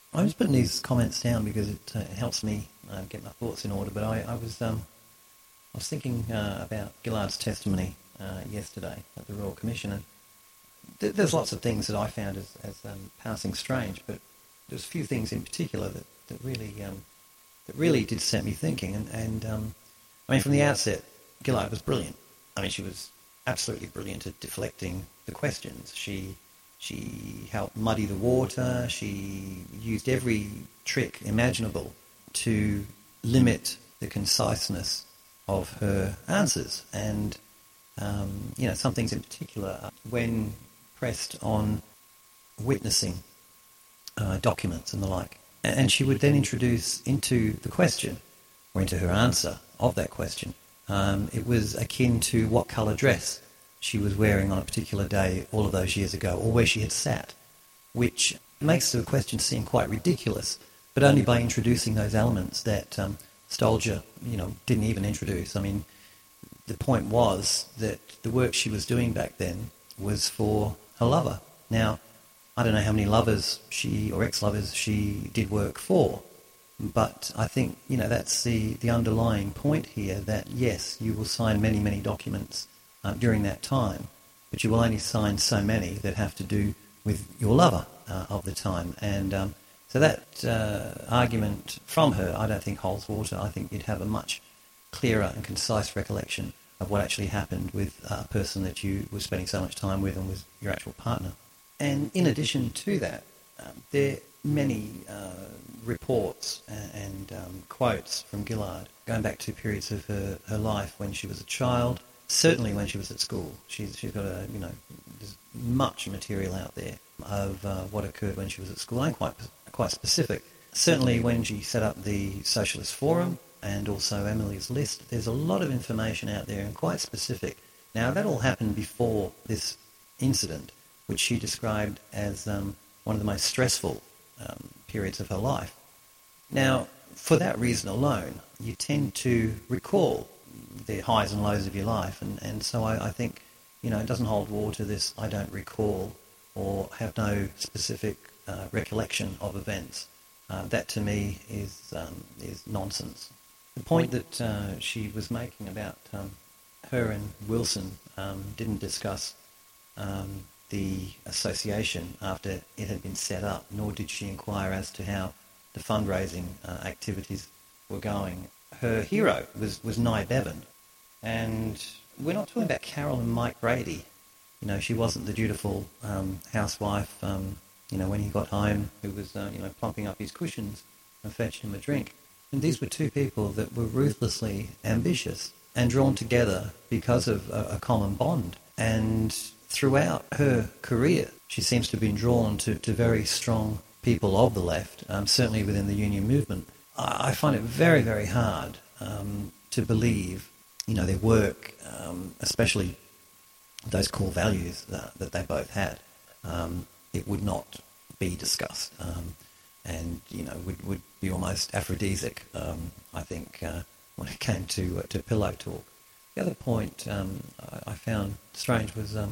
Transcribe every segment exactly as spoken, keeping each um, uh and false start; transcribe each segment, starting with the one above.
I'm just putting these comments down because it uh, helps me uh, get my thoughts in order. But I, I was um, I was thinking uh, about Gillard's testimony uh, yesterday at the Royal Commission, and th- there's lots of things that I found as, as um, passing strange, but there's a few things in particular that that really um, that really did set me thinking. And, and um, I mean, from the outset, Gillard was brilliant. I mean, she was absolutely brilliant at deflecting the questions. She she helped muddy the water. She used every trick imaginable to limit the conciseness of her answers. And, um, you know, some things in particular, when pressed on witnessing uh, documents and the like. And she would then introduce into the question, or into her answer of that question, um, it was akin to what colour dress she was wearing on a particular day all of those years ago, or where she had sat, which makes the question seem quite ridiculous, but only by introducing those elements that um, Stolger, you know, didn't even introduce. I mean, the point was that the work she was doing back then was for her lover. Now, I don't know how many lovers she, or ex-lovers she did work for, but I think, you know, that's the, the underlying point here, that yes, you will sign many, many documents uh, during that time, but you will only sign so many that have to do with your lover uh, of the time. And um, so that uh, argument from her, I don't think holds water. I think you'd have a much clearer and concise recollection of what actually happened with a person that you were spending so much time with and was your actual partner. And in addition to that, um, there are many uh, reports and, and um, quotes from Gillard going back to periods of her, her life when she was a child, certainly when she was at school. She's, she's got a, you know, there's much material out there of uh, what occurred when she was at school, and quite, quite specific. Certainly when she set up the Socialist Forum and also Emily's List, there's a lot of information out there and quite specific. Now, that all happened before this incident, which she described as um, one of the most stressful um, periods of her life. Now, for that reason alone, you tend to recall the highs and lows of your life, and, and so I, I think, you know, it doesn't hold water, this I don't recall or have no specific uh, recollection of events. Uh, that to me is um, is nonsense. The point that uh, she was making about um, her and Wilson um, didn't discuss um, the association after it had been set up, nor did she inquire as to how the fundraising uh, activities were going. Her hero was, was Nye Bevan, and we're not talking about Carol and Mike Brady. You know, she wasn't the dutiful um, housewife, um, you know, when he got home, who was, uh, you know, plumping up his cushions and fetching him a drink. And these were two people that were ruthlessly ambitious and drawn together because of a, a common bond. And throughout her career, she seems to have been drawn to, to very strong people of the left, um, certainly within the union movement. I, I find it very, very hard um, to believe, you know, their work, um, especially those core values that, that they both had, um, it would not be discussed. Um, and, you know, would, would be almost aphrodisiac, um, I think, uh, when it came to, uh, to pillow talk. The other point um, I, I found strange was um,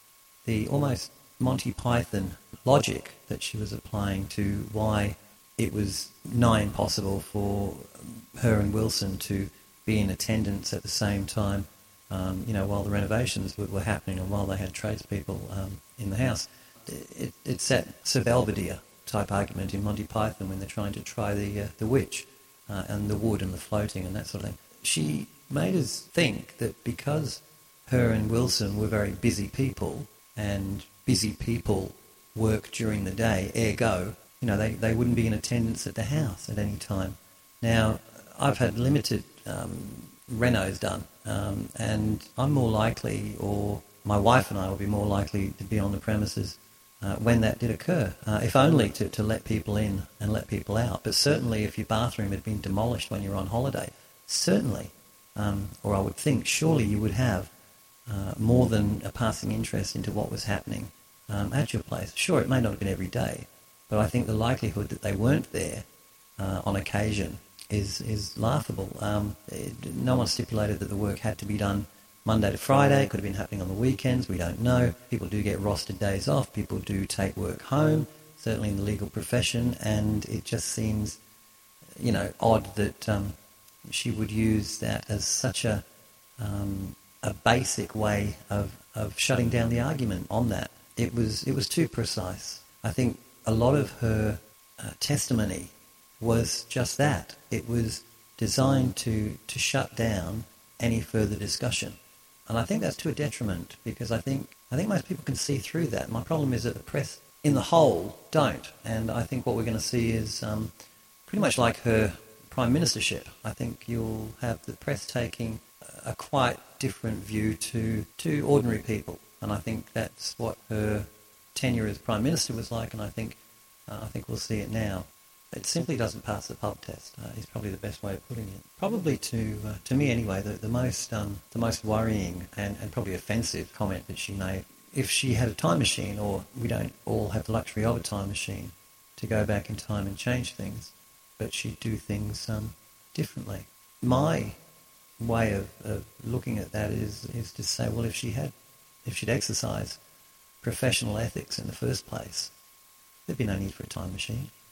the almost Monty Python logic that she was applying to why it was nigh impossible for her and Wilson to be in attendance at the same time, um, you know, while the renovations were, were happening and while they had tradespeople um, in the house. It, it's that Sir Belvedere type argument in Monty Python when they're trying to try the uh, the witch uh, and the wood and the floating and that sort of thing. She made us think that because her and Wilson were very busy people and busy people work during the day, ergo, you know, they, they wouldn't be in attendance at the house at any time. Now, I've had limited um, renos done, um, and I'm more likely, or my wife and I will be more likely to be on the premises uh, when that did occur, uh, if only to, to let people in and let people out. But certainly if your bathroom had been demolished when you're on holiday, certainly, um, or I would think, surely you would have uh, more than a passing interest into what was happening um, at your place. Sure, it may not have been every day, but I think the likelihood that they weren't there uh, on occasion is is laughable. Um, it, no one stipulated that the work had to be done Monday to Friday. It could have been happening on the weekends. We don't know. People do get rostered days off. People do take work home. certainly in the legal profession, and it just seems, you know, odd that um, she would use that as such a um, a basic way of, of shutting down the argument on that. It was it was too precise. I think a lot of her uh, testimony was just that. It was designed to, to shut down any further discussion. And I think that's to a detriment, because I think I think most people can see through that. My problem is that the press in the whole don't. And I think what we're going to see is um, pretty much like her prime ministership. I think you'll have the press taking a quite different view to, to ordinary people. And I think that's what her tenure as Prime Minister was like, and I think uh, I think we'll see it now. It simply doesn't pass the pub test, uh, is probably the best way of putting it. Probably to uh, to me anyway, the, the most um, the most worrying and, and probably offensive comment that she made, if she had a time machine, or we don't all have the luxury of a time machine to go back in time and change things, but she'd do things um, differently. My way of, of looking at that is is to say, well, if she had, if she'd exercised professional ethics in the first place, there'd be no need for a time machine.